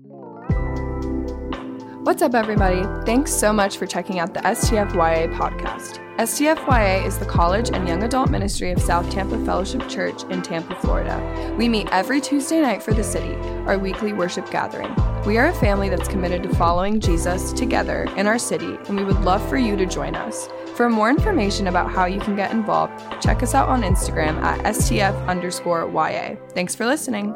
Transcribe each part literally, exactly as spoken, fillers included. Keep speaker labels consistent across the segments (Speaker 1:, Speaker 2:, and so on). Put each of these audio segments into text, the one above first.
Speaker 1: What's up, everybody? Thanks so much for checking out the S T F Y A podcast. S T F Y A is the college and young adult ministry of South Tampa Fellowship Church in Tampa, Florida. We meet every Tuesday night for the city, our weekly worship gathering. We are a family that's committed to following Jesus together in our city, and we would love for you to join us. For more information about how you can get involved, check us out on Instagram at S T F underscore Y A. Thanks for listening.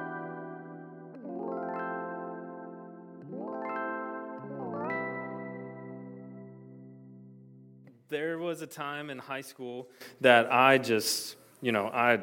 Speaker 2: There was a time in high school that I just, you know, I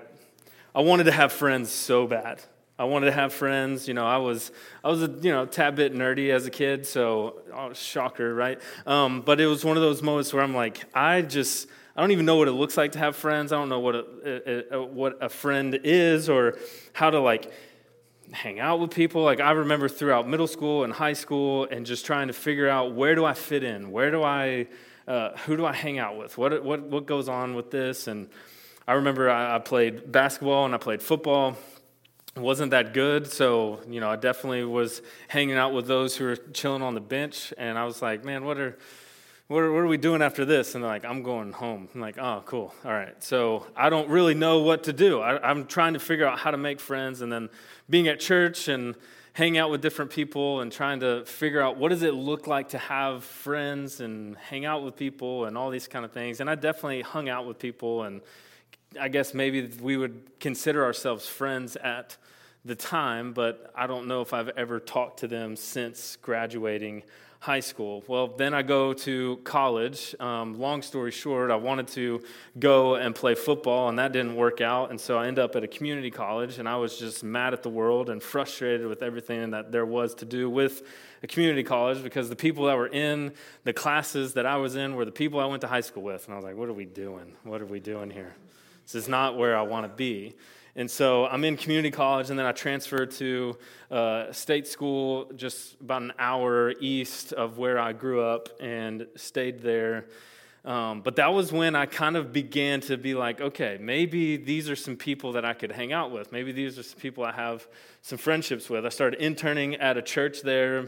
Speaker 2: I wanted to have friends so bad. I wanted to have friends, you know, I was, I was a, you know, tad bit nerdy as a kid, so, oh, shocker, right? Um, but it was one of those moments where I'm like, I just, I don't even know what it looks like to have friends. I don't know what a, a, a what a friend is or how to, like, hang out with people. Like, I remember throughout middle school and high school and just trying to figure out, where do I fit in? Where do I, uh, who do I hang out with? What, what, what goes on with this? And I remember I, I played basketball and I played football. Wasn't that good, so, you know, I definitely was hanging out with those who were chilling on the bench, and I was like, man, what are, what are, what are we doing after this? And they're like, I'm going home. I'm like, oh, cool, all right. So I don't really know what to do. I, I'm trying to figure out how to make friends, and then being at church and hanging out with different people and trying to figure out what does it look like to have friends and hang out with people and all these kind of things. And I definitely hung out with people, and I guess maybe we would consider ourselves friends at the time, but I don't know if I've ever talked to them since graduating high school. Well, then I go to college. Um, long story short, I wanted to go and play football, and that didn't work out, and so I ended up at a community college, and I was just mad at the world and frustrated with everything that there was to do with a community college because the people that were in the classes that I was in were the people I went to high school with, and I was like, what are we doing? What are we doing here? This is not where I want to be. And so I'm in community college, and then I transferred to uh, state school just about an hour east of where I grew up and stayed there. Um, but that was when I kind of began to be like, okay, maybe these are some people that I could hang out with. Maybe these are some people I have some friendships with. I started interning at a church there,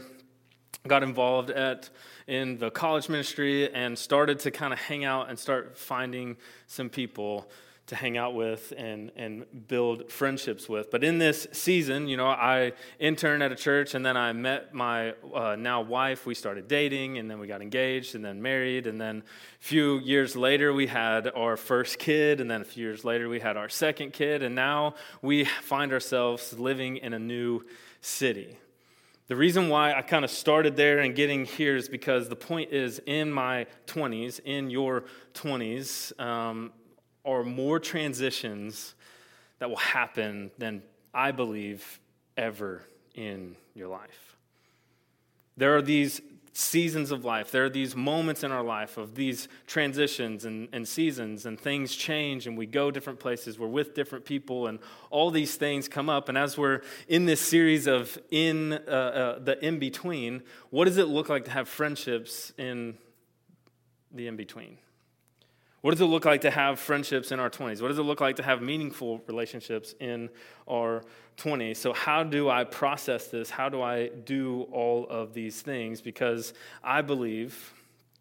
Speaker 2: got involved at in the college ministry, and started to kind of hang out and start finding some people to hang out with and, and build friendships with. But in this season, you know, I interned at a church, and then I met my uh, now wife. We started dating, and then we got engaged, and then married, and then a few years later, we had our first kid, and then a few years later, we had our second kid, and now we find ourselves living in a new city. The reason why I kind of started there and getting here is because the point is, in my twenties, in your twenties, um, are more transitions that will happen than I believe ever in your life. There are these seasons of life. There are these moments in our life of these transitions and, and seasons, and things change, and we go different places. We're with different people, and all these things come up. And as we're in this series of in uh, uh, the in-between, what does it look like to have friendships in the in-between? What does it look like to have friendships in our twenties? What does it look like to have meaningful relationships in our twenties? So how do I process this? How do I do all of these things? Because I believe,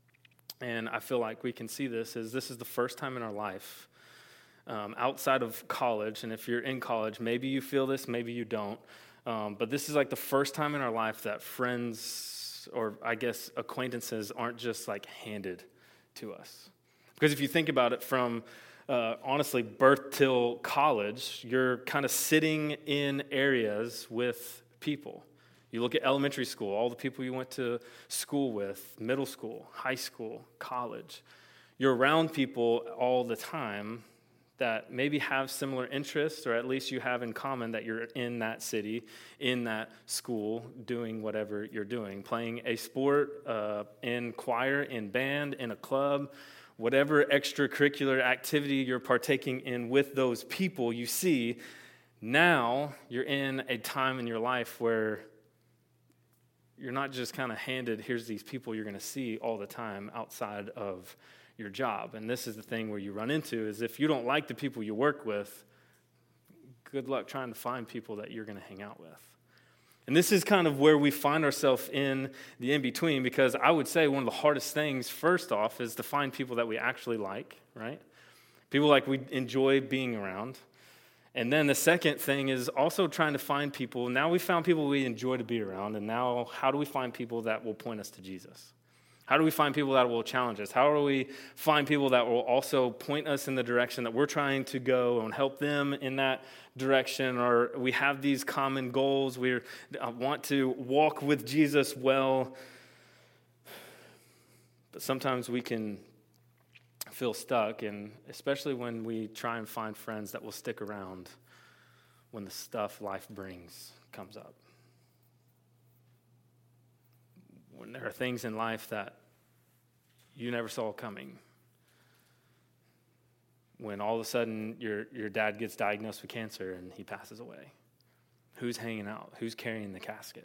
Speaker 2: and I feel like we can see this, is this is the first time in our life um, outside of college. And if you're in college, maybe you feel this, maybe you don't. Um, but this is like the first time in our life that friends, or I guess acquaintances, aren't just like handed to us. Because if you think about it, from uh, honestly birth till college, you're kind of sitting in areas with people. You look at elementary school, all the people you went to school with, middle school, high school, college. You're around people all the time that maybe have similar interests, or at least you have in common that you're in that city, in that school, doing whatever you're doing, playing a sport, uh, in choir, in band, in a club, whatever extracurricular activity you're partaking in with those people you see. Now you're in a time in your life where you're not just kind of handed, here's these people you're going to see all the time outside of your job. And this is the thing where you run into, is if you don't like the people you work with, good luck trying to find people that you're going to hang out with. And this is kind of where we find ourselves in the in-between, because I would say one of the hardest things, first off, is to find people that we actually like, right? People like we enjoy being around. And then the second thing is also trying to find people. Now we found people we enjoy to be around, and now how do we find people that will point us to Jesus? How do we find people that will challenge us? How do we find people that will also point us in the direction that we're trying to go and help them in that direction? Or we have these common goals. We want to walk with Jesus well. But sometimes we can feel stuck, and especially when we try and find friends that will stick around when the stuff life brings comes up. When there are things in life that you never saw coming. When all of a sudden your, your dad gets diagnosed with cancer and he passes away. Who's hanging out? Who's carrying the casket?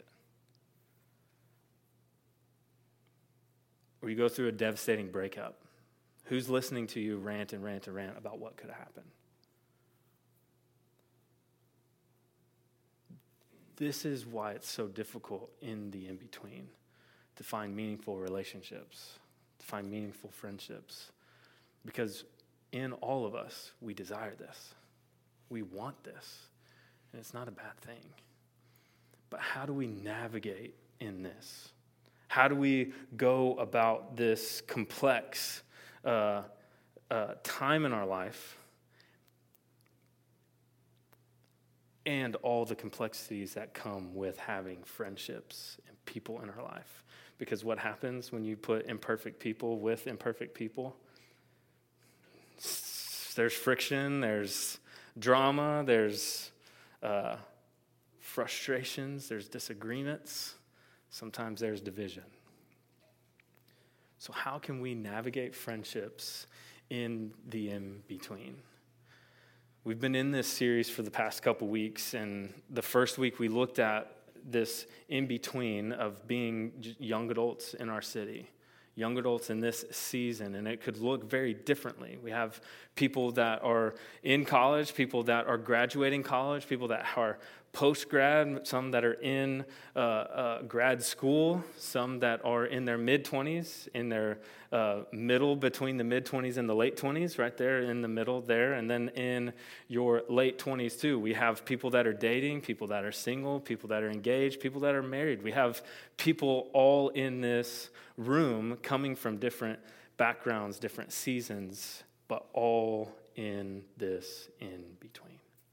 Speaker 2: Or you go through a devastating breakup. Who's listening to you rant and rant and rant about what could have happened? This is why it's so difficult in the in-between to find meaningful relationships, to find meaningful friendships. Because in all of us, we desire this. We want this. And it's not a bad thing. But how do we navigate in this? How do we go about this complex uh, uh, time in our life and all the complexities that come with having friendships and people in our life? Because what happens when you put imperfect people with imperfect people? There's friction, there's drama, there's uh, frustrations, there's disagreements. Sometimes there's division. So how can we navigate friendships in the in-between? We've been in this series for the past couple weeks, and the first week we looked at this in-between of being young adults in our city, young adults in this season, and it could look very differently. We have people that are in college, people that are graduating college, people that are post-grad, some that are in uh, uh, grad school, some that are in their mid-twenties, in their uh, middle between the mid-twenties and the late twenties, right there in the middle there, and then in your late twenties too. We have people that are dating, people that are single, people that are engaged, people that are married. We have people all in this room coming from different backgrounds, different seasons, but all in this in-between.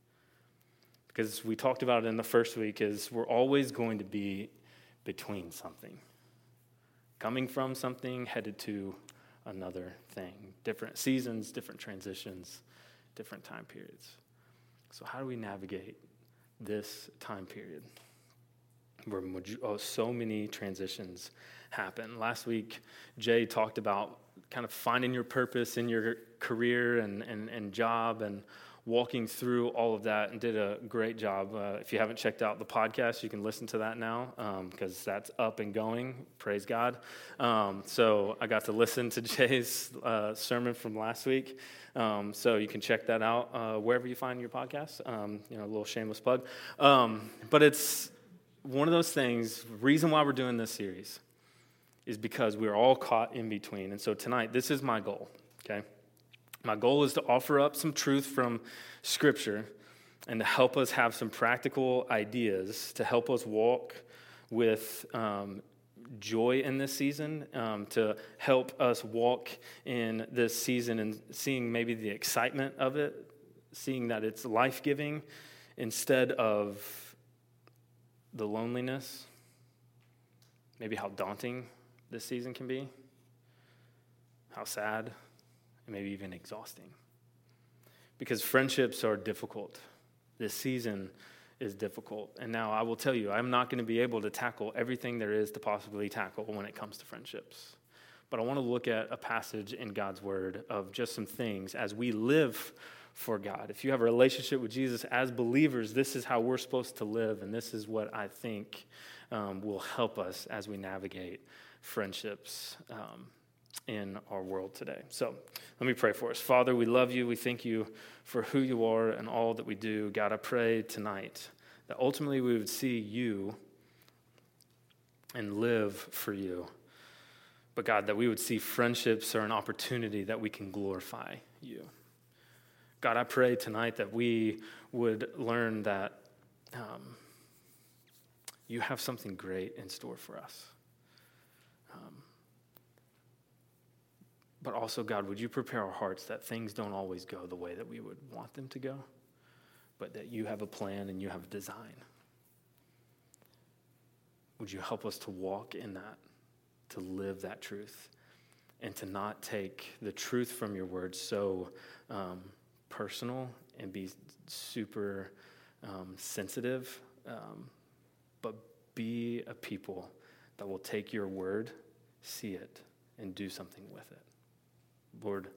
Speaker 2: Because we talked about it in the first week, is we're always going to be between something. Coming from something, headed to another thing. Different seasons, different transitions, different time periods. So how do we navigate this time period where oh, so many transitions happen? Last week, Jay talked about kind of finding your purpose in your career and, and, and job and walking through all of that, and did a great job. Uh, if you haven't checked out the podcast, you can listen to that now because um, that's up and going. Praise God. Um, so I got to listen to Jay's uh, sermon from last week. Um, so you can check that out uh, wherever you find your podcast. Um, you know, a little shameless plug. Um, but it's one of those things, reason why we're doing this series is because we're all caught in between. And so tonight, this is my goal, okay? My goal is to offer up some truth from Scripture and to help us have some practical ideas to help us walk with um, joy in this season, um, to help us walk in this season and seeing maybe the excitement of it, seeing that it's life-giving instead of the loneliness, maybe how daunting this season can be, how sad, and maybe even exhausting. Because friendships are difficult. This season is difficult. And now I will tell you, I'm not going to be able to tackle everything there is to possibly tackle when it comes to friendships. But I want to look at a passage in God's Word of just some things as we live for God. If you have a relationship with Jesus as believers, this is how we're supposed to live, and this is what I think um, will help us as we navigate friendships um, in our world today. So let me pray for us. Father, we love you. We thank you for who you are and all that we do. God, I pray tonight that ultimately we would see you and live for you. But God, that we would see friendships are an opportunity that we can glorify you. God, I pray tonight that we would learn that um, you have something great in store for us. Um, but also, God, would you prepare our hearts that things don't always go the way that we would want them to go, but that you have a plan and you have a design. Would you help us to walk in that, to live that truth, and to not take the truth from your word so um, personal and be super um, sensitive, um, but be a people that will take your word, see it, and do something with it. Lord,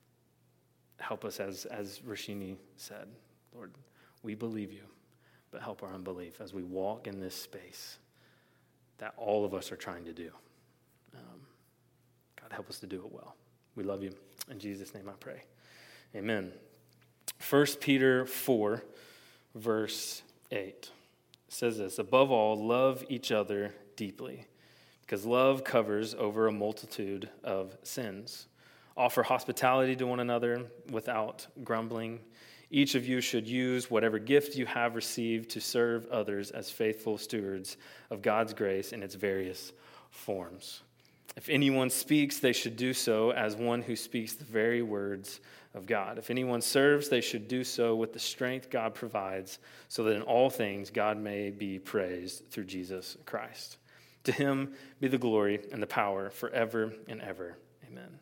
Speaker 2: help us as, as Rashini said, Lord, we believe you, but help our unbelief as we walk in this space that all of us are trying to do. Um, God, help us to do it well. We love you. In Jesus' name I pray. Amen. First Peter four, verse eight says this, above all, love each other deeply, because love covers over a multitude of sins. Offer hospitality to one another without grumbling. Each of you should use whatever gift you have received to serve others as faithful stewards of God's grace in its various forms. If anyone speaks, they should do so as one who speaks the very words of God. If anyone serves, they should do so with the strength God provides, so that in all things God may be praised through Jesus Christ. To him be the glory and the power forever and ever. Amen.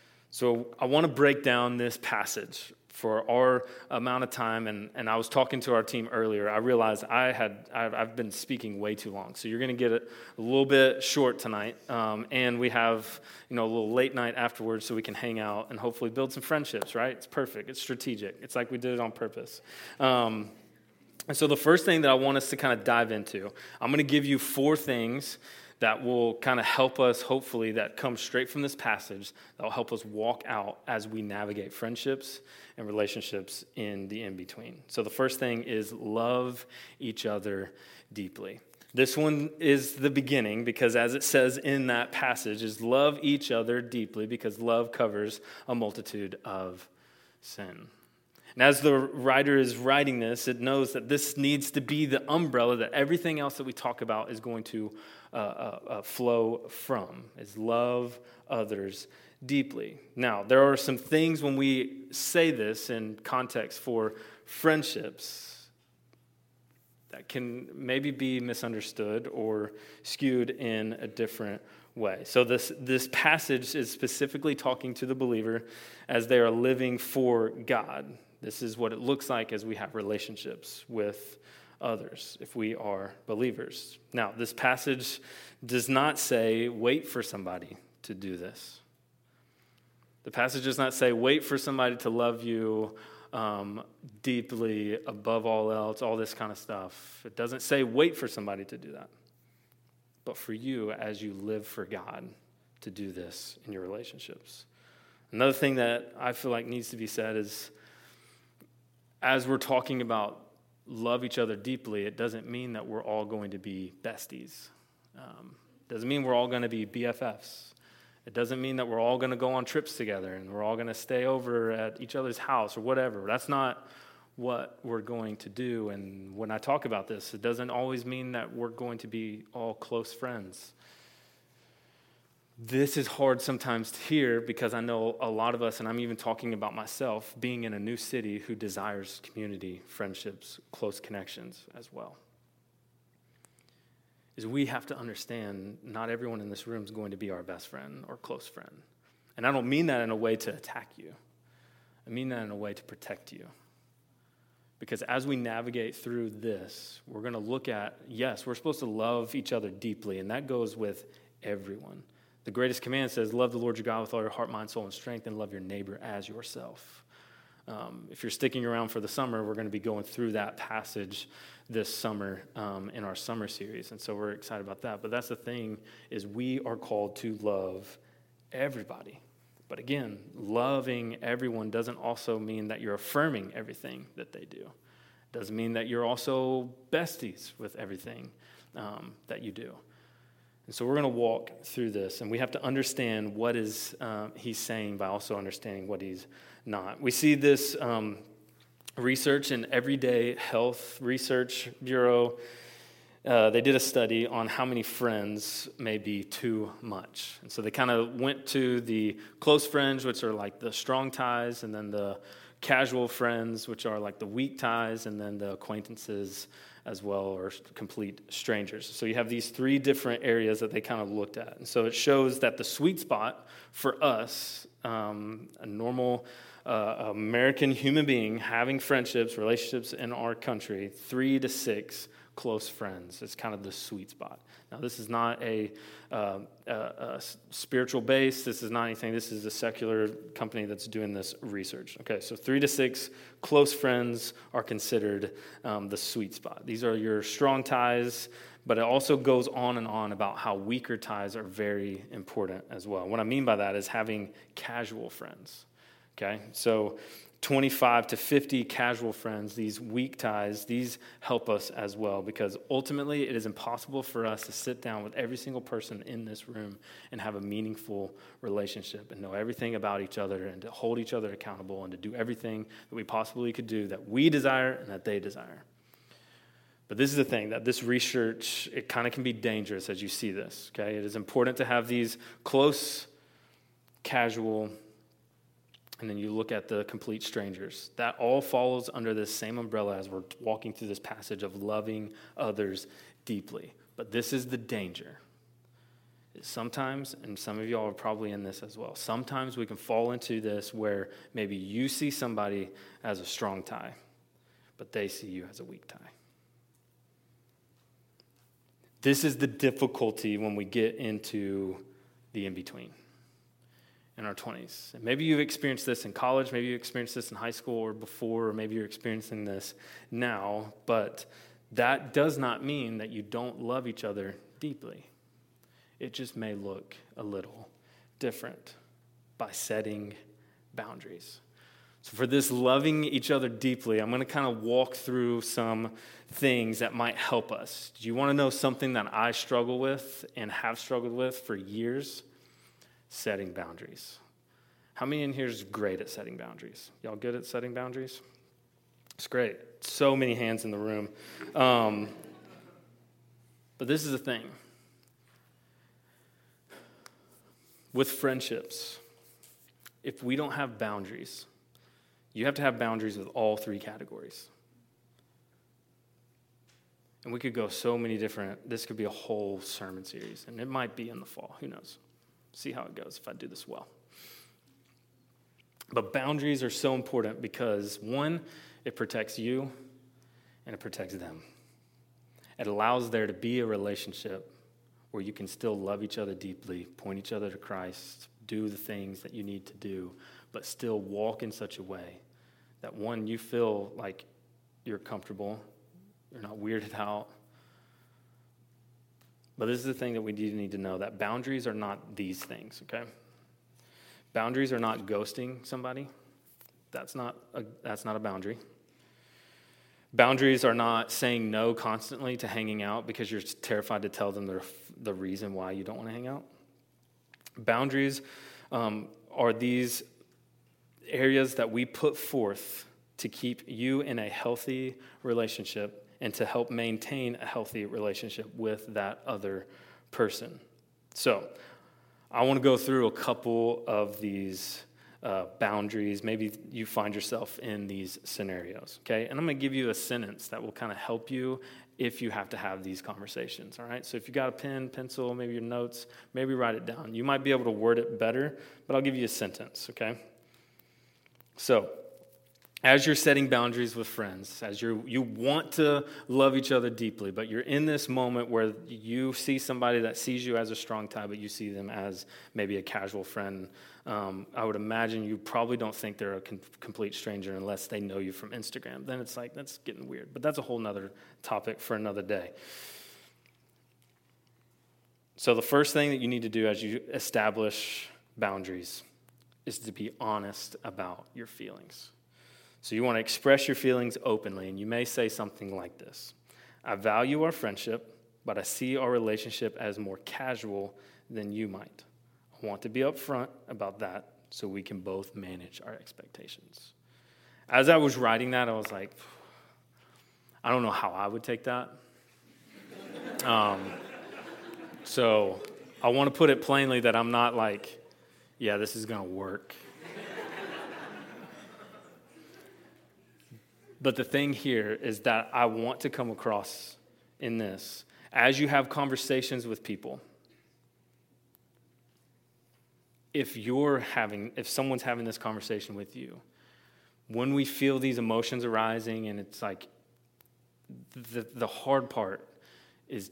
Speaker 2: So I want to break down this passage for our amount of time, and, and I was talking to our team earlier. I realized I had I've, I've been speaking way too long, so you're going to get it a little bit short tonight, um, and we have you know a little late night afterwards, so we can hang out and hopefully build some friendships. Right? It's perfect. It's strategic. It's like we did it on purpose. Um, and so the first thing that I want us to kind of dive into, I'm going to give you four things that will kind of help us, hopefully, that come straight from this passage, that will help us walk out as we navigate friendships and relationships in the in-between. So the first thing is love each other deeply. This one is the beginning, because as it says in that passage, is love each other deeply, because love covers a multitude of sin. And as the writer is writing this, it knows that this needs to be the umbrella that everything else that we talk about is going to uh, uh, uh, flow from, is love others deeply. Now, there are some things when we say this in context for friendships that can maybe be misunderstood or skewed in a different way. So this, this passage is specifically talking to the believer as they are living for God. This is what it looks like as we have relationships with others, if we are believers. Now, this passage does not say, wait for somebody to do this. The passage does not say, wait for somebody to love you um, deeply, above all else, all this kind of stuff. It doesn't say, wait for somebody to do that. But for you, as you live for God, to do this in your relationships. Another thing that I feel like needs to be said is, as we're talking about love each other deeply, it doesn't mean that we're all going to be besties. Um, it doesn't mean we're all going to be B F Fs. It doesn't mean that we're all going to go on trips together and we're all going to stay over at each other's house or whatever. That's not what we're going to do. And when I talk about this, it doesn't always mean that we're going to be all close friends. This is hard sometimes to hear, because I know a lot of us, and I'm even talking about myself, being in a new city who desires community, friendships, close connections as well. Is we have to understand not everyone in this room is going to be our best friend or close friend. And I don't mean that in a way to attack you. I mean that in a way to protect you. Because as we navigate through this, we're going to look at, yes, we're supposed to love each other deeply, and that goes with everyone. The greatest command says, love the Lord your God with all your heart, mind, soul, and strength, and love your neighbor as yourself. Um, if you're sticking around for the summer, we're going to be going through that passage this summer um, in our summer series, and so we're excited about that. But that's the thing, is we are called to love everybody. But again, loving everyone doesn't also mean that you're affirming everything that they do. It doesn't mean that you're also besties with everything um, that you do. And so we're going to walk through this, and we have to understand what is um, he's saying by also understanding what he's not. We see this um, research in Everyday Health Research Bureau. Uh, they did a study on how many friends may be too much. And so they kind of went to the close friends, which are like the strong ties, and then the casual friends, which are like the weak ties, and then the acquaintances as well, or complete strangers. So you have these three different areas that they kind of looked at. And so it shows that the sweet spot for us, um, a normal uh, American human being having friendships, relationships in our country, three to six close friends is kind of the sweet spot. Now, this is not a, uh, a, a spiritual base. This is not anything. This is a secular company that's doing this research. Okay, so three to six close friends are considered um, the sweet spot. These are your strong ties, but it also goes on and on about how weaker ties are very important as well. What I mean by that is having casual friends. Okay, so twenty-five to fifty casual friends, these weak ties, these help us as well, because ultimately it is impossible for us to sit down with every single person in this room and have a meaningful relationship and know everything about each other and to hold each other accountable and to do everything that we possibly could do that we desire and that they desire. But this is the thing, that this research, it kind of can be dangerous as you see this, okay? It is important to have these close, casual, and then you look at the complete strangers. That all follows under this same umbrella as we're walking through this passage of loving others deeply. But this is the danger. Sometimes, and some of y'all are probably in this as well, sometimes we can fall into this where maybe you see somebody as a strong tie, but they see you as a weak tie. This is the difficulty when we get into the in-between in our twenties. And maybe you've experienced this in college, maybe you experienced this in high school or before, or maybe you're experiencing this now, but that does not mean that you don't love each other deeply. It just may look a little different by setting boundaries. So for this loving each other deeply, I'm going to kind of walk through some things that might help us. Do you want to know something that I struggle with and have struggled with for years? Setting boundaries. How many in here is great at setting boundaries? Y'all good at setting boundaries? It's great. So many hands in the room. Um, but this is the thing. With friendships, if we don't have boundaries, you have to have boundaries with all three categories. And we could go so many different, this could be a whole sermon series, and it might be in the fall, who knows? See how it goes if I do this well. But boundaries are so important because, one, it protects you and it protects them. It allows there to be a relationship where you can still love each other deeply, point each other to Christ, do the things that you need to do, but still walk in such a way that, one, you feel like you're comfortable, you're not weirded out. But this is the thing that we need to know, that boundaries are not these things, okay? Boundaries are not ghosting somebody. That's not a, that's not a boundary. Boundaries are not saying no constantly to hanging out because you're terrified to tell them the, the reason why you don't want to hang out. Boundaries um, are these areas that we put forth to keep you in a healthy relationship and to help maintain a healthy relationship with that other person. So I want to go through a couple of these uh, boundaries. Maybe you find yourself in these scenarios, okay? And I'm going to give you a sentence that will kind of help you if you have to have these conversations, all right? So if you got a pen, pencil, maybe your notes, maybe write it down. You might be able to word it better, but I'll give you a sentence, okay? So as you're setting boundaries with friends, as you you want to love each other deeply, but you're in this moment where you see somebody that sees you as a strong tie, but you see them as maybe a casual friend, um, I would imagine you probably don't think they're a com- complete stranger unless they know you from Instagram. Then it's like, that's getting weird. But that's a whole nother topic for another day. So the first thing that you need to do as you establish boundaries is to be honest about your feelings. So you want to express your feelings openly, and you may say something like this: I value our friendship, but I see our relationship as more casual than you might. I want to be upfront about that so we can both manage our expectations. As I was writing that, I was like, I don't know how I would take that. Um, so I want to put it plainly that I'm not like, yeah, this is going to work. But the thing here is that I want to come across in this. As you have conversations with people, if you're having, if someone's having this conversation with you, when we feel these emotions arising and it's like, the, the hard part is,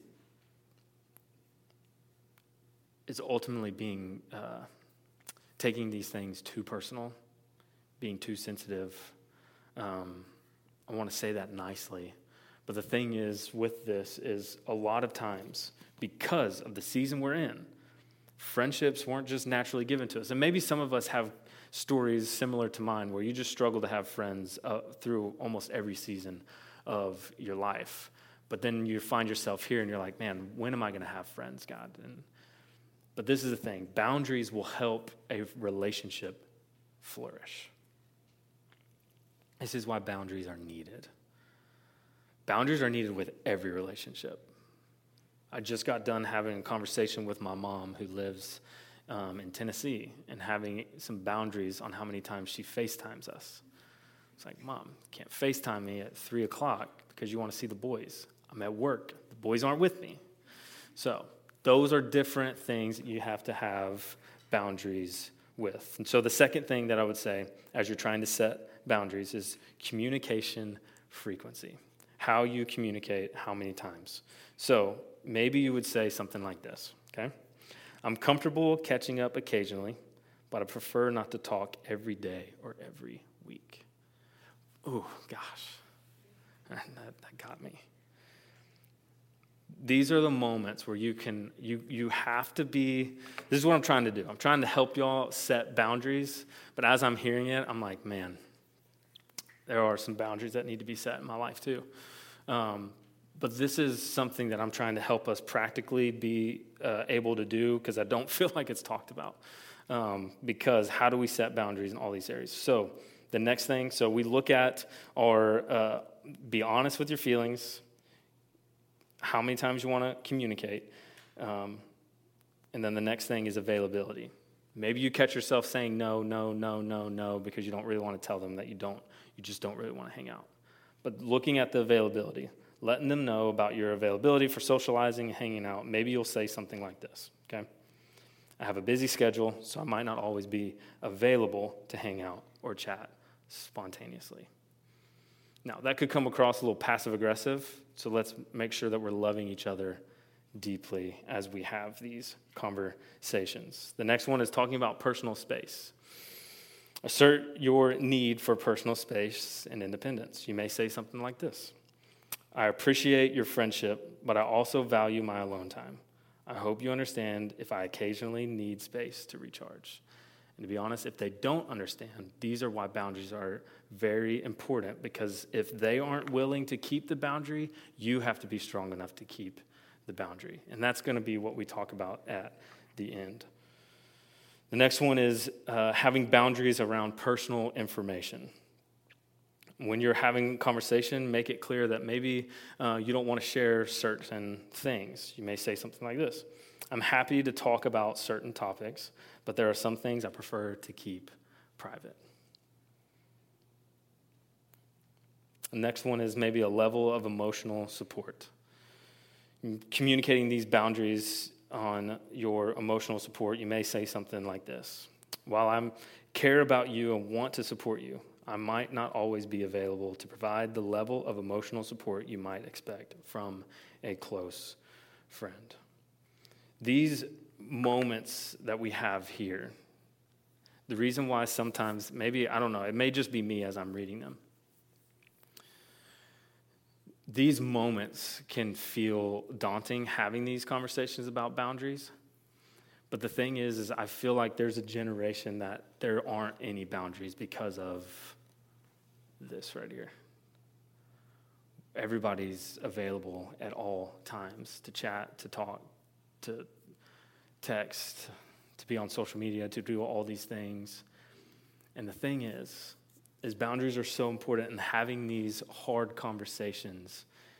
Speaker 2: is ultimately being, uh, taking these things too personal, being too sensitive. Um, I want to say that nicely. But the thing is with this is a lot of times, because of the season we're in, friendships weren't just naturally given to us. And maybe some of us have stories similar to mine where you just struggle to have friends uh, through almost every season of your life. But then you find yourself here and you're like, man, when am I going to have friends, God? And But this is the thing. Boundaries will help a relationship flourish. This is why boundaries are needed. Boundaries are needed with every relationship. I just got done having a conversation with my mom who lives um, in Tennessee and having some boundaries on how many times she FaceTimes us. It's like, Mom, you can't FaceTime me at three o'clock because you want to see the boys. I'm at work. The boys aren't with me. So those are different things that you have to have boundaries with. And so the second thing that I would say as you're trying to set boundaries is communication frequency. How you communicate, how many times. So maybe you would say something like this, okay? I'm comfortable catching up occasionally, but I prefer not to talk every day or every week. Ooh, gosh, that, that got me. These are the moments where you can, you you have to be, this is what I'm trying to do. I'm trying to help y'all set boundaries, but as I'm hearing it, I'm like, man, there are some boundaries that need to be set in my life too. Um, but this is something that I'm trying to help us practically be uh, able to do because I don't feel like it's talked about. Um, because how do we set boundaries in all these areas? So the next thing, so we look at our, uh, be honest with your feelings, how many times you want to communicate, um, and then the next thing is availability. Maybe you catch yourself saying no, no, no, no, no, because you don't really want to tell them that you don't, you just don't really want to hang out. But looking at the availability, letting them know about your availability for socializing, hanging out. Maybe you'll say something like this, okay? I have a busy schedule, so I might not always be available to hang out or chat spontaneously. Now, that could come across a little passive-aggressive, so let's make sure that we're loving each other deeply as we have these conversations. The next one is talking about personal space. Assert your need for personal space and independence. You may say something like this. I appreciate your friendship, but I also value my alone time. I hope you understand if I occasionally need space to recharge. And to be honest, if they don't understand, these are why boundaries are very important, because if they aren't willing to keep the boundary, you have to be strong enough to keep the boundary. And that's going to be what we talk about at the end. The next one is uh, having boundaries around personal information. When you're having a conversation, make it clear that maybe uh, you don't want to share certain things. You may say something like this. I'm happy to talk about certain topics, but there are some things I prefer to keep private. The next one is maybe a level of emotional support. Communicating these boundaries on your emotional support, you may say something like this. While I care about you and want to support you, I might not always be available to provide the level of emotional support you might expect from a close friend. These moments that we have here, the reason why sometimes, maybe, I don't know, it may just be me as I'm reading them. These moments can feel daunting, having these conversations about boundaries. But the thing is, is I feel like there's a generation that there aren't any boundaries because of this right here. everybody's available at all times to chat, to talk, to text, to be on social media, to do all these things. And the thing is, is boundaries are so important in having these hard conversations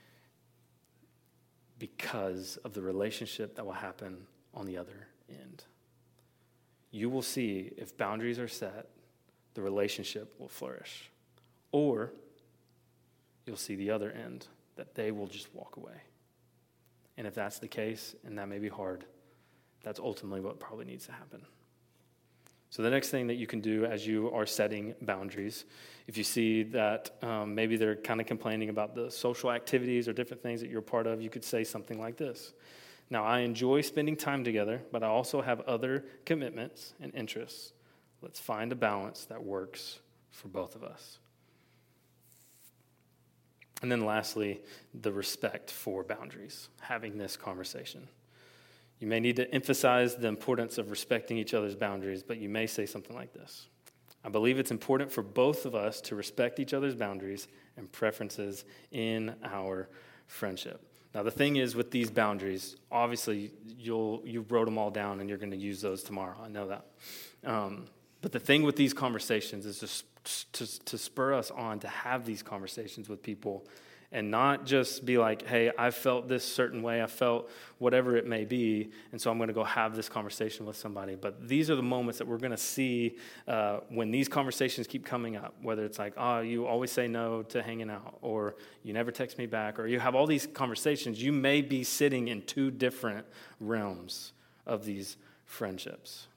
Speaker 2: because of the relationship that will happen on the other end. You will see if boundaries are set, the relationship will flourish. Or you'll see the other end, that they will just walk away. And if that's the case, and that may be hard, that's ultimately what probably needs to happen. So the next thing that you can do as you are setting boundaries, if you see that um, maybe they're kind of complaining about the social activities or different things that you're part of, you could say something like this. Now, I enjoy spending time together, but I also have other commitments and interests. Let's find a balance that works for both of us. And then lastly, the respect for boundaries, having this conversation. You may need to emphasize the importance of respecting each other's boundaries, but you may say something like this. I believe it's important for both of us to respect each other's boundaries and preferences in our friendship. Now, the thing is with these boundaries, obviously, you'll, you wrote them all down and you're going to use those tomorrow. I know that. Um, but the thing with these conversations is just to, to spur us on to have these conversations with people and not just be like, hey, I felt this certain way, I felt whatever it may be, and so I'm going to go have this conversation with somebody. But these are the moments that we're going to see uh, when these conversations keep coming up, whether it's like, oh, you always say no to hanging out, or you never text me back, or you have all these conversations. You may be sitting in two different realms of these friendships.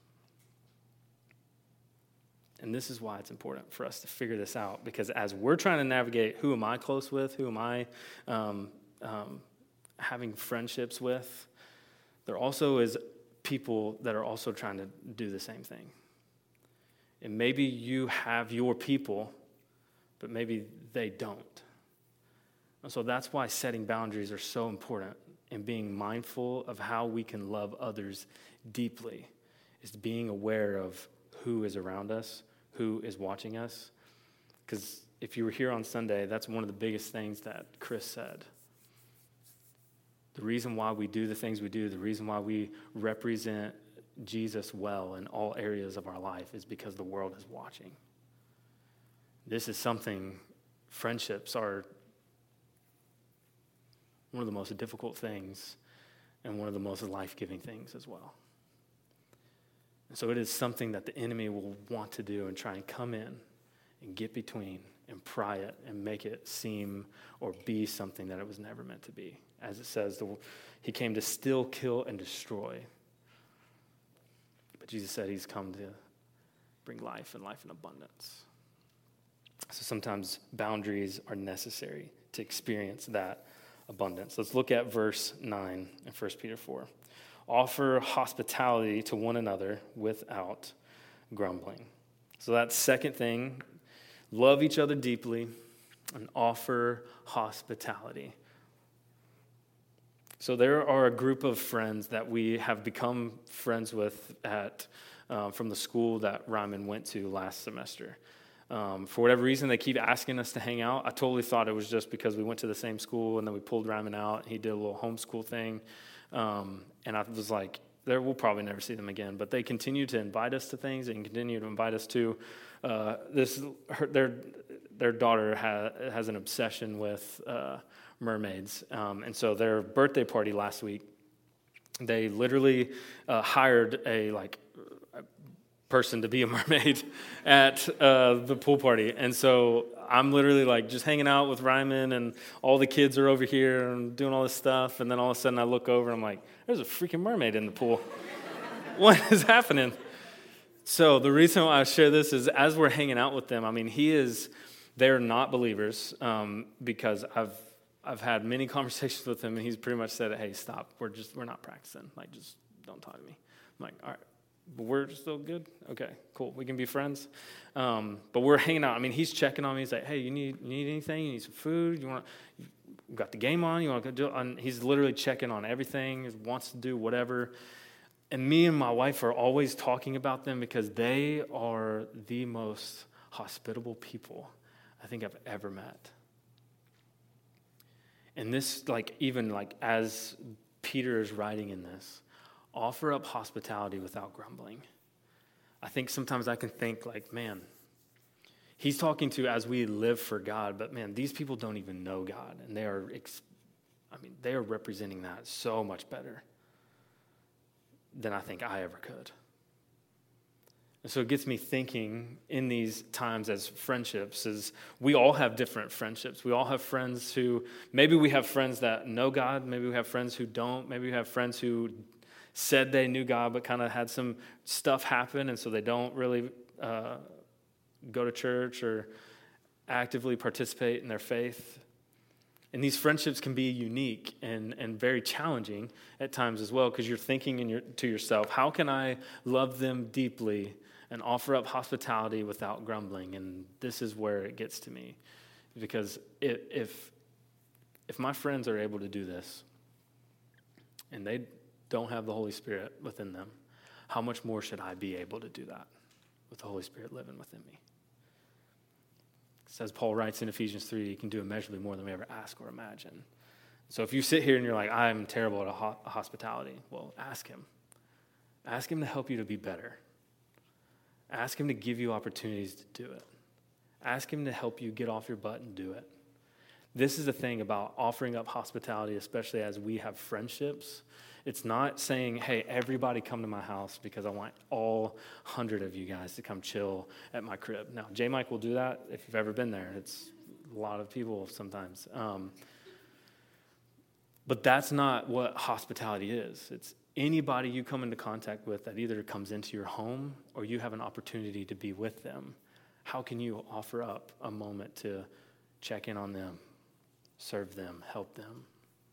Speaker 2: And this is why it's important for us to figure this out, because as we're trying to navigate who am I close with, who am I um, um, having friendships with, there also is people that are also trying to do the same thing. And maybe you have your people, but maybe they don't. And so that's why setting boundaries are so important, and being mindful of how we can love others deeply is being aware of who is around us, who is watching us. Because if you were here on Sunday, that's one of the biggest things that Chris said. The reason why we do the things we do, the reason why we represent Jesus well in all areas of our life is because the world is watching. This is something, friendships are one of the most difficult things and one of the most life-giving things as well. And so it is something that the enemy will want to do and try and come in and get between and pry it and make it seem or be something that it was never meant to be. As it says, the, he came to steal, kill, and destroy. But Jesus said he's come to bring life and life in abundance. So sometimes boundaries are necessary to experience that abundance. Let's look at verse nine in First Peter four. Offer hospitality to one another without grumbling. So that second thing, love each other deeply and offer hospitality. So there are a group of friends that we have become friends with at uh, from the school that Ryman went to last semester. Um, for whatever reason, they keep asking us to hang out. I totally thought it was just because we went to the same school and then we pulled Ryman out. He did a little homeschool thing. Um, and I was like, there, we'll probably never see them again. But they continue to invite us to things and continue to invite us to uh, this. Her, their their daughter ha, has an obsession with uh, mermaids. Um, and so their birthday party last week, they literally uh, hired a like person to be a mermaid at uh, the pool party. And so I'm literally like just hanging out with Ryman and all the kids are over here and doing all this stuff. And then all of a sudden I look over and I'm like, there's a freaking mermaid in the pool. What is happening? So the reason why I share this is as we're hanging out with them, I mean, he is, they're not believers um, because I've I've had many conversations with him and he's pretty much said, hey, stop. We're just, we're not practicing. Like, just don't talk to me. I'm like, all right. But we're still good? Okay, cool. We can be friends. Um, but we're hanging out. I mean, he's checking on me. He's like, hey, you need you need anything? You need some food? You want to, you got the game on? You want to go do it? And he's literally checking on everything. He wants to do whatever. And me and my wife are always talking about them because they are the most hospitable people I think I've ever met. And this, like, even like as Peter is writing in this, offer up hospitality without grumbling. I think sometimes I can think like, man, he's talking to as we live for God, but man, these people don't even know God. And they are, I mean, they are representing that so much better than I think I ever could. And so it gets me thinking in these times as friendships, is we all have different friendships. We all have friends who, maybe we have friends that know God, maybe we have friends who don't, maybe we have friends who said they knew God but kind of had some stuff happen, and so they don't really uh, go to church or actively participate in their faith. And these friendships can be unique and, and very challenging at times as well, because you're thinking in your, to yourself, how can I love them deeply and offer up hospitality without grumbling? And this is where it gets to me. Because if, if, if my friends are able to do this and they don't have the Holy Spirit within them, how much more should I be able to do that with the Holy Spirit living within me? As Paul writes in Ephesians three, you can do immeasurably more than we ever ask or imagine. So if you sit here and you're like, I'm terrible at ho- hospitality, well, ask him. Ask him to help you to be better. Ask him to give you opportunities to do it. Ask him to help you get off your butt and do it. This is the thing about offering up hospitality, especially as we have friendships. It's not saying, hey, everybody come to my house because I want all hundred of you guys to come chill at my crib. Now, J-Mike will do that if you've ever been there. It's a lot of people sometimes. Um, but that's not what hospitality is. It's anybody you come into contact with that either comes into your home or you have an opportunity to be with them. How can you offer up a moment to check in on them, serve them, help them?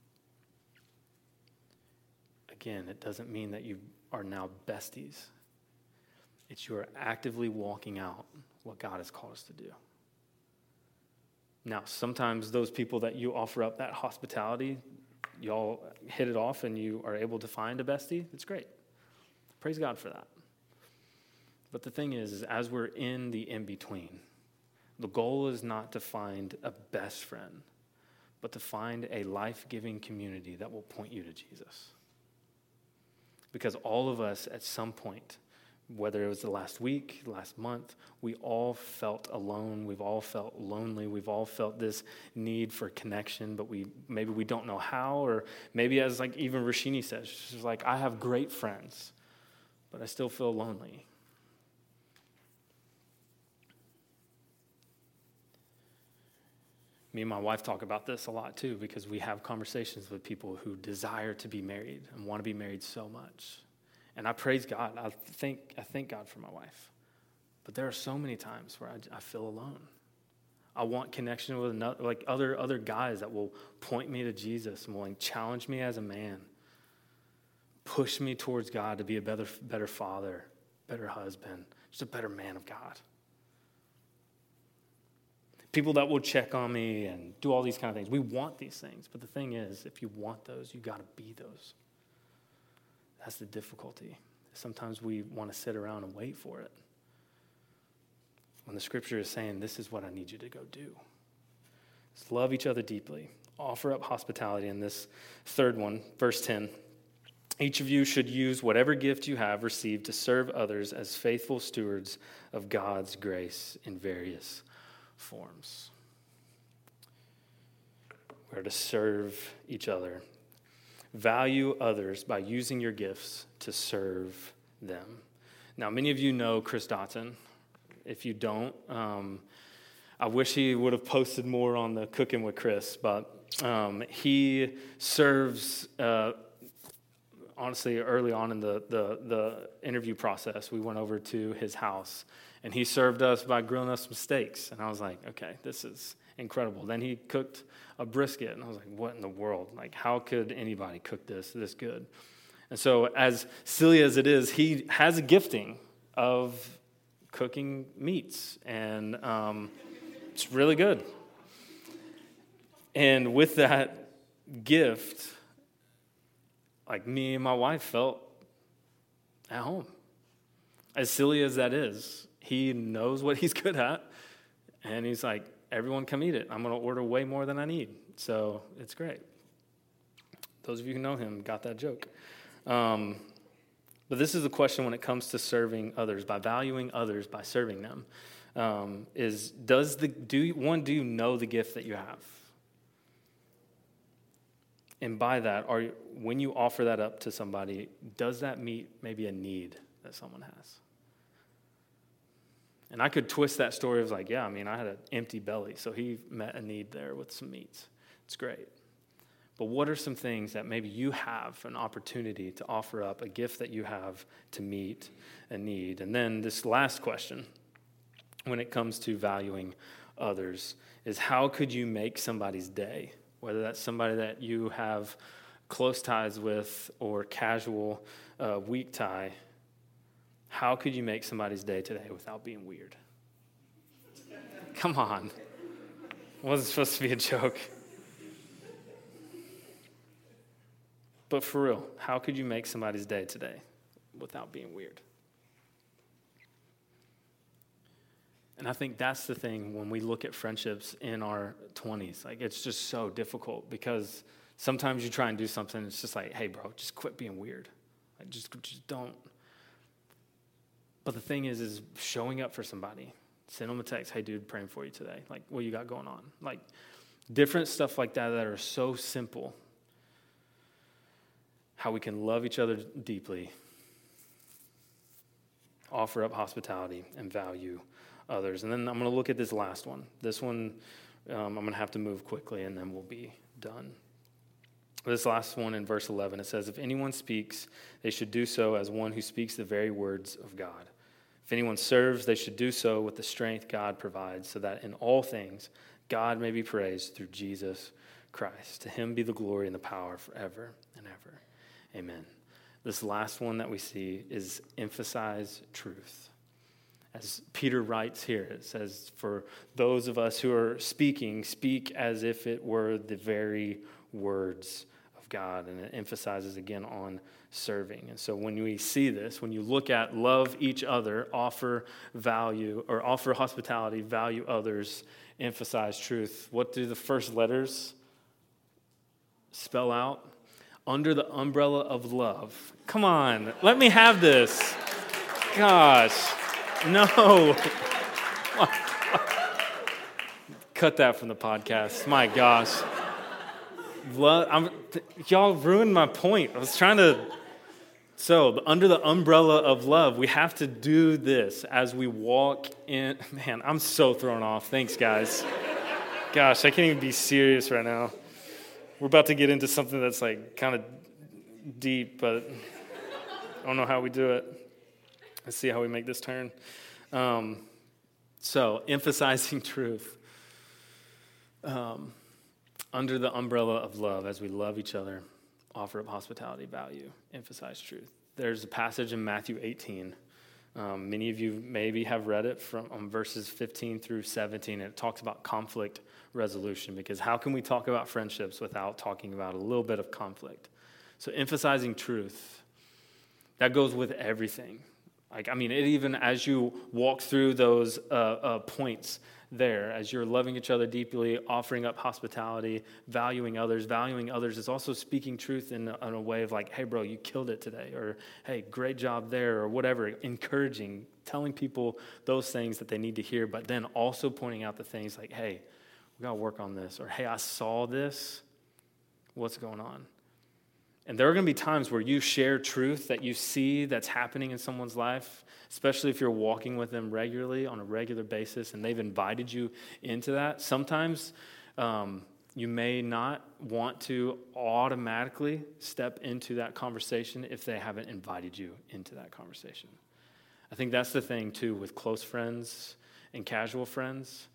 Speaker 2: Again, it doesn't mean that you are now besties. It's you are actively walking out what God has called us to do. Now, sometimes those people that you offer up that hospitality, y'all hit it off and you are able to find a bestie. It's great. Praise God for that. But the thing is, is as we're in the in-between, the goal is not to find a best friend, but to find a life-giving community that will point you to Jesus. Because all of us at some point, whether it was the last week, last month, we all felt alone. We've all felt lonely. We've all felt this need for connection, but we maybe we don't know how, or maybe as like even Rashini says, she's like, I have great friends, but I still feel lonely. Me and my wife talk about this a lot too, because we have conversations with people who desire to be married and want to be married so much. And I praise God. I thank, I thank God for my wife. But there are so many times where I, I feel alone. I want connection with another, like other, other guys that will point me to Jesus and will like challenge me as a man, push me towards God to be a better, better father, better husband, just a better man of God. People that will check on me and do all these kind of things. We want these things. But the thing is, if you want those, you got to be those. That's the difficulty. Sometimes we want to sit around and wait for it. When the scripture is saying, this is what I need you to go do. Just love each other deeply. Offer up hospitality. In this third one, verse ten. Each of you should use whatever gift you have received to serve others as faithful stewards of God's grace in various forms. We're to serve each other. Value others by using your gifts to serve them. Now, many of you know Chris Dotson. If you don't, um, I wish he would have posted more on the Cooking with Chris, but um, he serves, uh, honestly, early on in the, the, the interview process, we went over to his house, and he served us by grilling us some steaks. And I was like, okay, this is incredible. Then he cooked a brisket, and I was like, what in the world? Like, how could anybody cook this this good? And so as silly as it is, he has a gifting of cooking meats, and um, it's really good. And with that gift, like me and my wife felt at home. As silly as that is, he knows what he's good at, and he's like, everyone come eat it. I'm going to order way more than I need. So it's great. Those of you who know him got that joke. Um, but this is the question when it comes to serving others, by valuing others, by serving them, um, is does the, do you, one, do you know the gift that you have? And by that, are you, when you offer that up to somebody, does that meet maybe a need that someone has? And I could twist that story of like, yeah, I mean, I had an empty belly, so he met a need there with some meats. It's great. But what are some things that maybe you have an opportunity to offer up, a gift that you have to meet a need? And then this last question, when it comes to valuing others, is how could you make somebody's day? Whether that's somebody that you have close ties with or casual, uh, weak tie, how could you make somebody's day today without being weird? Come on. It wasn't supposed to be a joke. But for real, how could you make somebody's day today without being weird? And I think that's the thing when we look at friendships in our twenties. Like, it's just so difficult because sometimes you try and do something, it's just like, hey, bro, just quit being weird. Like, just, just don't. But the thing is, is showing up for somebody. Send them a text, hey, dude, praying for you today. Like, what you got going on? Like, different stuff like that that are so simple. How we can love each other deeply, offer up hospitality, and value others. And then I'm going to look at this last one. This one, um, I'm going to have to move quickly, and then we'll be done. This last one in verse eleven, it says, if anyone speaks, they should do so as one who speaks the very words of God. If anyone serves, they should do so with the strength God provides, so that in all things God may be praised through Jesus Christ. To him be the glory and the power forever and ever. Amen. This last one that we see is emphasize truth. As Peter writes here, it says, for those of us who are speaking, speak as if it were the very words of God. And it emphasizes again on serving. And so when we see this, when you look at love each other, offer value, or offer hospitality, value others, emphasize truth, what do the first letters spell out? Under the umbrella of love. Come on, let me have this. Gosh, no. Cut that from the podcast. My gosh. Love, I'm, y'all ruined my point. I was trying to. So, under the umbrella of love, we have to do this as we walk in. Man, I'm so thrown off. Thanks, guys. Gosh, I can't even be serious right now. We're about to get into something that's like kind of deep, but I don't know how we do it. Let's see how we make this turn. Um, so, emphasizing truth. Um, under the umbrella of love, as we love each other, offer up hospitality, value, emphasize truth. There's a passage in Matthew eighteen. Um, many of you maybe have read it from um, verses fifteen through seventeen, and it talks about conflict resolution, because how can we talk about friendships without talking about a little bit of conflict? So emphasizing truth, that goes with everything. Like, I mean, it even as you walk through those uh, uh, points there, as you're loving each other deeply, offering up hospitality, valuing others, valuing others is also speaking truth in a, in a way of like, hey, bro, you killed it today, or hey, great job there, or whatever, encouraging, telling people those things that they need to hear, but then also pointing out the things like, hey, we got to work on this, or hey, I saw this, what's going on? And there are going to be times where you share truth that you see that's happening in someone's life, especially if you're walking with them regularly on a regular basis and they've invited you into that. Sometimes um, you may not want to automatically step into that conversation if they haven't invited you into that conversation. I think that's the thing, too, with close friends and casual friends.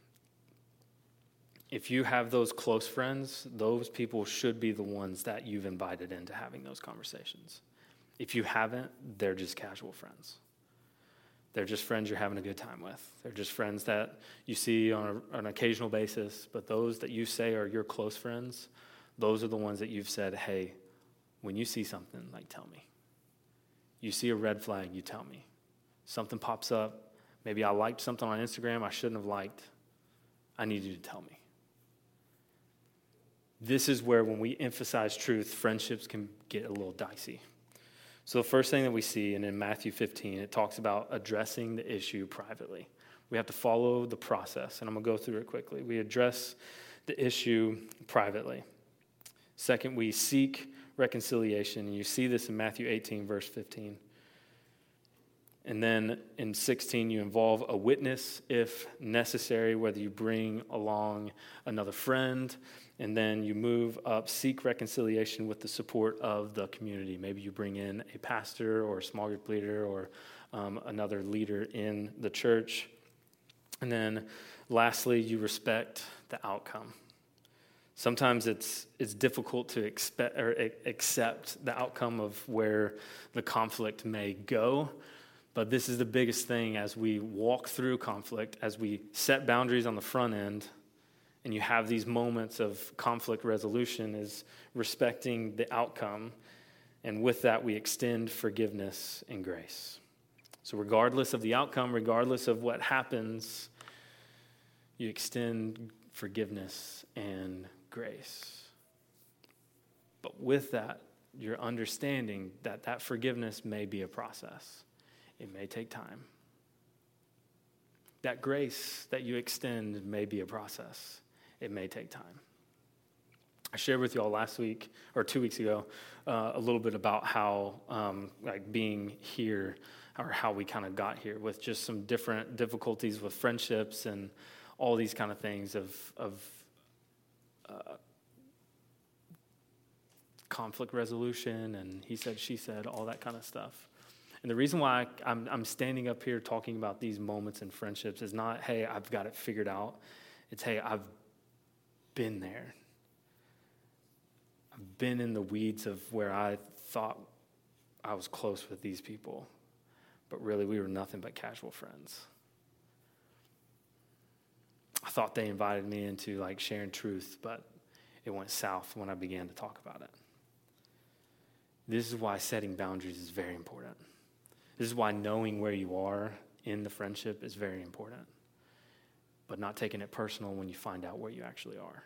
Speaker 2: If you have those close friends, those people should be the ones that you've invited into having those conversations. If you haven't, they're just casual friends. They're just friends you're having a good time with. They're just friends that you see on, a, on an occasional basis, but those that you say are your close friends, those are the ones that you've said, hey, when you see something, like, tell me. You see a red flag, you tell me. Something pops up. Maybe I liked something on Instagram I shouldn't have liked. I need you to tell me. This is where, when we emphasize truth, friendships can get a little dicey. So the first thing that we see, and in Matthew fifteen, it talks about addressing the issue privately. We have to follow the process, and I'm going to go through it quickly. We address the issue privately. Second, we seek reconciliation. And you see this in Matthew eighteen, verse fifteen. And then in sixteen, you involve a witness if necessary, whether you bring along another friend. And then you move up, seek reconciliation with the support of the community. Maybe you bring in a pastor or a small group leader or um, another leader in the church. And then lastly, you respect the outcome. Sometimes it's it's difficult to expect or accept the outcome of where the conflict may go. But this is the biggest thing as we walk through conflict, as we set boundaries on the front end, and you have these moments of conflict resolution, is respecting the outcome. And with that, we extend forgiveness and grace. So regardless of the outcome, regardless of what happens, you extend forgiveness and grace. But with that, you're understanding that that forgiveness may be a process. It may take time. That grace that you extend may be a process. It may take time. I shared with you all last week, or two weeks ago, uh, a little bit about how, um, like, being here, or how we kind of got here, with just some different difficulties with friendships and all these kind of things of, of uh, conflict resolution, and he said, she said, all that kind of stuff. And the reason why I'm, I'm standing up here talking about these moments in friendships is not, hey, I've got it figured out. It's, hey, I've been there. I've been in the weeds of where I thought I was close with these people, but really we were nothing but casual friends. I thought they invited me into like sharing truth, but it went south when I began to talk about it. This is why setting boundaries is very important. This is why knowing where you are in the friendship is very important, but not taking it personal when you find out where you actually are.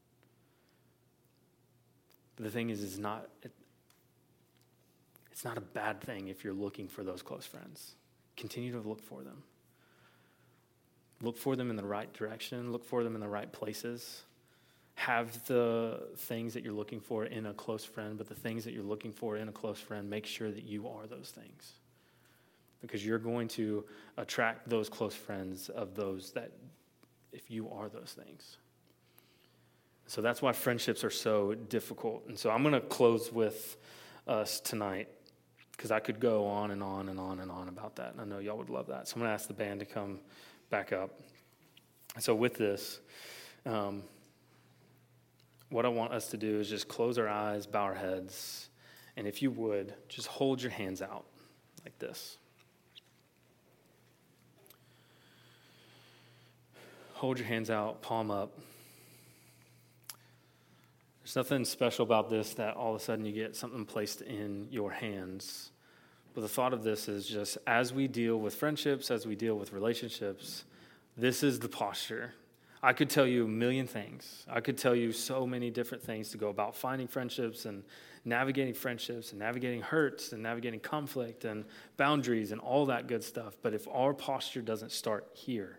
Speaker 2: But the thing is, it's not, it, it's not a bad thing if you're looking for those close friends. Continue to look for them. Look for them in the right direction. Look for them in the right places. Have the things that you're looking for in a close friend, but the things that you're looking for in a close friend, make sure that you are those things. Because you're going to attract those close friends of those that, if you are those things. So that's why friendships are so difficult. And so I'm going to close with us tonight, because I could go on and on and on and on about that. And I know y'all would love that. So I'm going to ask the band to come back up. So with this, um, what I want us to do is just close our eyes, bow our heads, and if you would, just hold your hands out like this. Hold your hands out, palm up. There's nothing special about this that all of a sudden you get something placed in your hands. But the thought of this is just as we deal with friendships, as we deal with relationships, this is the posture. I could tell you a million things. I could tell you so many different things to go about finding friendships and navigating friendships and navigating hurts and navigating conflict and boundaries and all that good stuff. But if our posture doesn't start here,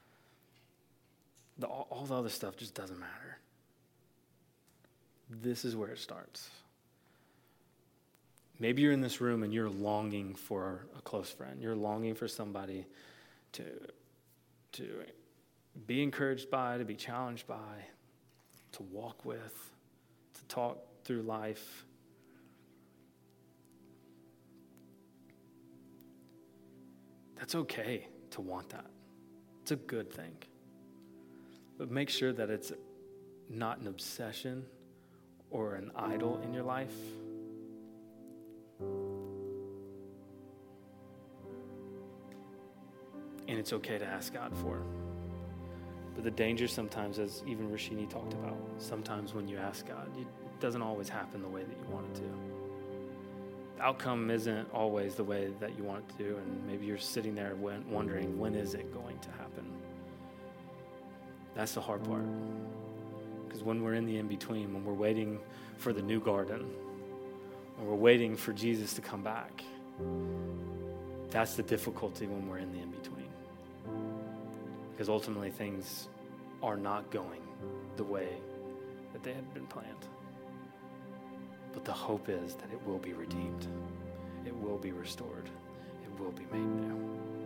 Speaker 2: the, all the other stuff just doesn't matter. This is where it starts. Maybe you're in this room and you're longing for a close friend. You're longing for somebody to, to be encouraged by, to be challenged by, to walk with, to talk through life. That's okay to want that. It's a good thing. But make sure that it's not an obsession or an idol in your life. And it's okay to ask God for it. But the danger sometimes, as even Rashini talked about, sometimes when you ask God, it doesn't always happen the way that you want it to. The outcome isn't always the way that you want it to, and maybe you're sitting there wondering, when is it going to happen? That's the hard part. Because when we're in the in-between, when we're waiting for the new garden, when we're waiting for Jesus to come back, that's the difficulty when we're in the in-between. Because ultimately things are not going the way that they had been planned. But the hope is that it will be redeemed. It will be restored. It will be made new.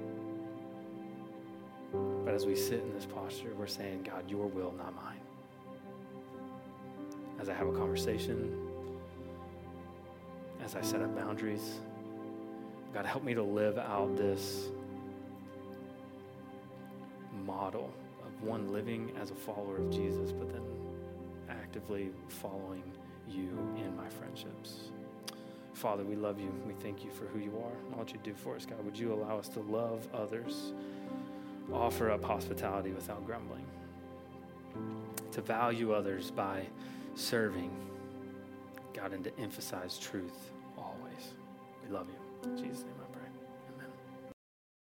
Speaker 2: But as we sit in this posture, we're saying, God, your will, not mine. As I have a conversation, as I set up boundaries, God, help me to live out this model of one living as a follower of Jesus, but then actively following you in my friendships. Father, we love you. We thank you for who you are and all that you do for us, God. Would you allow us to love others, offer up hospitality without grumbling, to value others by serving, God, and to emphasize truth always. We love you. In Jesus' name I pray.